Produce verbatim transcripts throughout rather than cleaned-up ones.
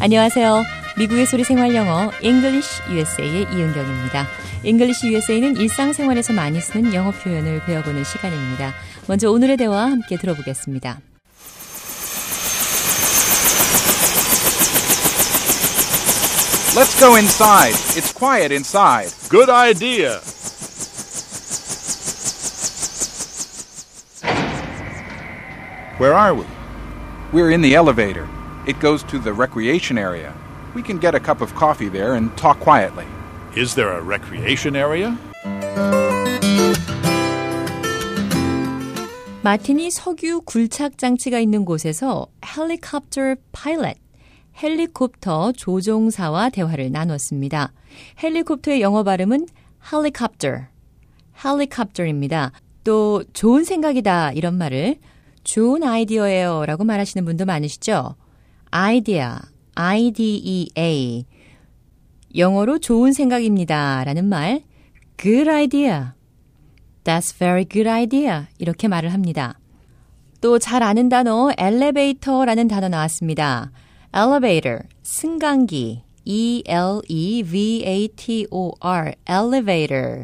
안녕하세요. 미국의 소리 생활 영어 English 유에스에이의 이은경입니다. English 유에스에이는 일상생활에서 많이 쓰는 영어 표현을 배워보는 시간입니다. 먼저 오늘의 대화 함께 들어보겠습니다. Let's go inside. It's quiet inside. Good idea. Where are we? We're in the elevator. It goes to the recreation area. We can get a cup of coffee there and talk quietly. Is there a recreation area? 마틴이 석유 굴착 장치가 있는 곳에서 헬리콥터 파일럿, 헬리콥터 조종사와 대화를 나눴습니다. 헬리콥터의 영어 발음은 helicopter, helicopter입니다. 또 좋은 생각이다 이런 말을 좋은 아이디어예요 라고 말하시는 분도 많으시죠? 아이디어, 아이 디 이 에이, 영어로 좋은 생각입니다 라는 말 good idea, that's very good idea 이렇게 말을 합니다. 또 잘 아는 단어 엘리베이터라는 단어 나왔습니다. elevator, 승강기, E L E V A T O R, elevator.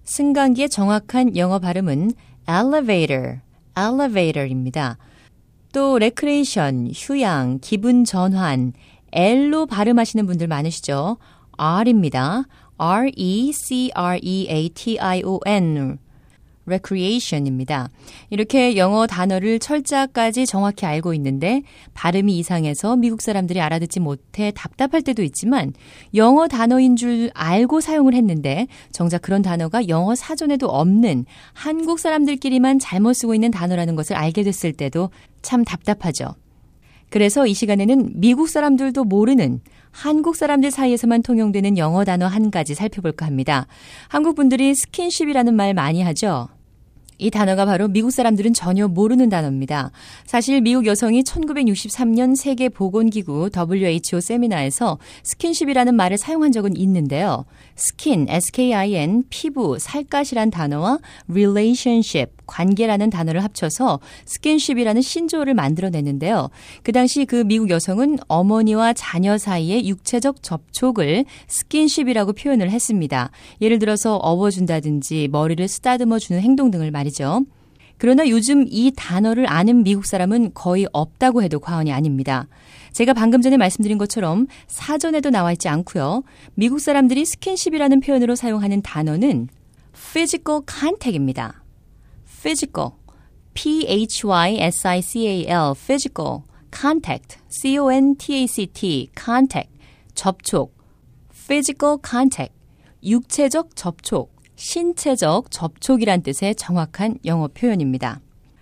승강기의 정확한 영어 발음은 elevator, elevator입니다. 또 recreation, 휴양, 기분 전환, L로 발음하시는 분들 많으시죠? R입니다. R E C R E A T I O N, recreation입니다. 이렇게 영어 단어를 철자까지 정확히 알고 있는데 발음이 이상해서 미국 사람들이 알아듣지 못해 답답할 때도 있지만 영어 단어인 줄 알고 사용을 했는데 정작 그런 단어가 영어 사전에도 없는 한국 사람들끼리만 잘못 쓰고 있는 단어라는 것을 알게 됐을 때도 참 답답하죠. 그래서 이 시간에는 미국 사람들도 모르는 한국 사람들 사이에서만 통용되는 영어 단어 한 가지 살펴볼까 합니다. 한국 분들이 스킨십이라는 말 많이 하죠. 이 단어가 바로 미국 사람들은 전혀 모르는 단어입니다. 사실 미국 여성이 천구백육십삼 년 세계보건기구 더블유 에이치 오 세미나에서 스킨십이라는 말을 사용한 적은 있는데요. 스킨, 에스 케이 아이 엔, 피부, 살갗이란 단어와 relationship, 관계라는 단어를 합쳐서 스킨십이라는 신조어를 만들어냈는데요. 그 당시 그 미국 여성은 어머니와 자녀 사이의 육체적 접촉을 스킨십이라고 표현을 했습니다. 예를 들어서 업어준다든지 머리를 쓰다듬어주는 행동 등을 말이죠. 그러나 요즘 이 단어를 아는 미국 사람은 거의 없다고 해도 과언이 아닙니다. 제가 방금 전에 말씀드린 것처럼 사전에도 나와 있지 않고요. 미국 사람들이 스킨십이라는 표현으로 사용하는 단어는 physical contact입니다. physical, P H Y S I C A L, physical, contact, C O N T A C T, contact, 접촉, physical contact, 육체적 접촉, 신체적 접촉이란 뜻의 정확한 영어 표현입니다.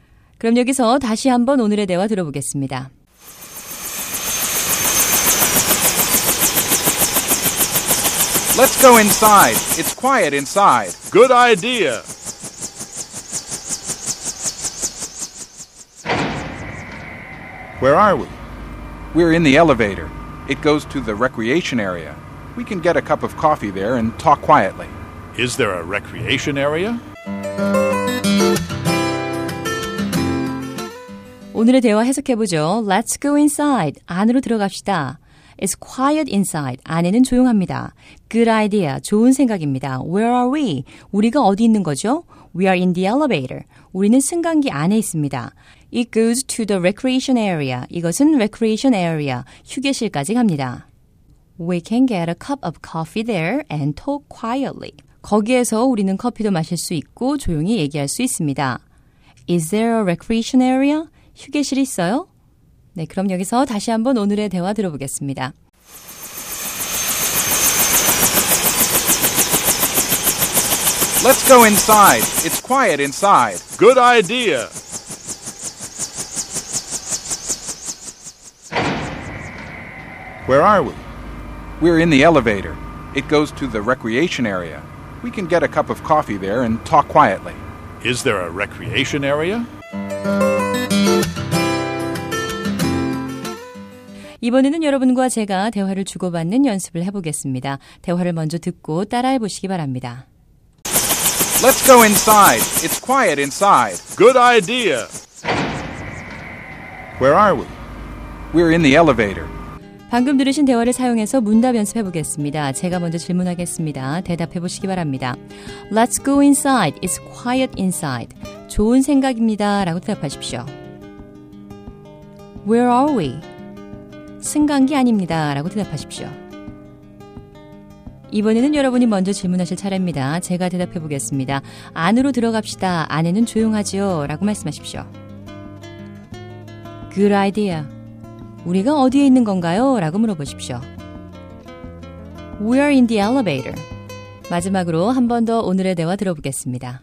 그럼 여기서 다시 한번 오늘의 대화 들어보겠습니다. Let's go inside. It's quiet inside. Good idea. Where are we? We're in the elevator. It goes to the recreation area. We can get a cup of coffee there and talk quietly. Is there a recreation area? 오늘의 대화 해석해보죠. Let's go inside. 안으로 들어갑시다. It's quiet inside. 안에는 조용합니다. Good idea. 좋은 생각입니다. Where are we? 우리가 어디 있는 거죠? We are in the elevator. 우리는 승강기 안에 있습니다. It goes to the recreation area. 이것은 recreation area. 휴게실까지 갑니다. We can get a cup of coffee there and talk quietly. 거기에서 우리는 커피도 마실 수 있고 조용히 얘기할 수 있습니다. Is there a recreation area? 휴게실이 있어요? 네, 그럼 여기서 다시 한번 오늘의 대화 들어보겠습니다. Let's go inside. It's quiet inside. Good idea. Where are we? We're in the elevator. It goes to the recreation area. We can get a cup of coffee there and talk quietly. Is there a recreation area? 이번에는 여러분과 제가 대화를 주고받는 연습을 해보겠습니다. 대화를 먼저 듣고 따라해보시기 바랍니다. Let's go inside. It's quiet inside. Good idea. Where are we? We're in the elevator. 방금 들으신 대화를 사용해서 문답 연습해 보겠습니다. 제가 먼저 질문하겠습니다. 대답해 보시기 바랍니다. Let's go inside. It's quiet inside. 좋은 생각입니다. 라고 대답하십시오. Where are we? 승강기 아닙니다. 라고 대답하십시오. 이번에는 여러분이 먼저 질문하실 차례입니다. 제가 대답해 보겠습니다. 안으로 들어갑시다. 안에는 조용하지요. 라고 말씀하십시오. Good idea. 우리가 어디에 있는 건가요? 라고 물어보십시오. We are in the elevator. 마지막으로 한 번 더 오늘의 대화 들어보겠습니다.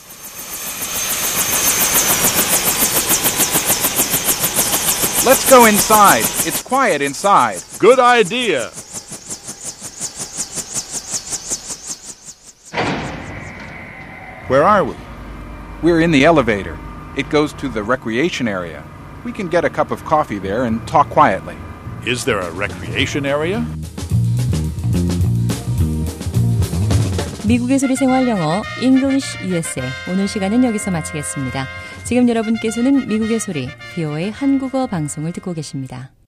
Let's go inside. It's quiet inside. Good idea. Where are we? We're in the elevator. It goes to the recreation area. We can get a cup of coffee there and talk quietly. Is there a recreation area? 미국의 소리 생활 영어 English 유에스에이 오늘 시간은 여기서 마치겠습니다. 지금 여러분께서는 미국의 소리 브이오에이 한국어 방송을 듣고 계십니다.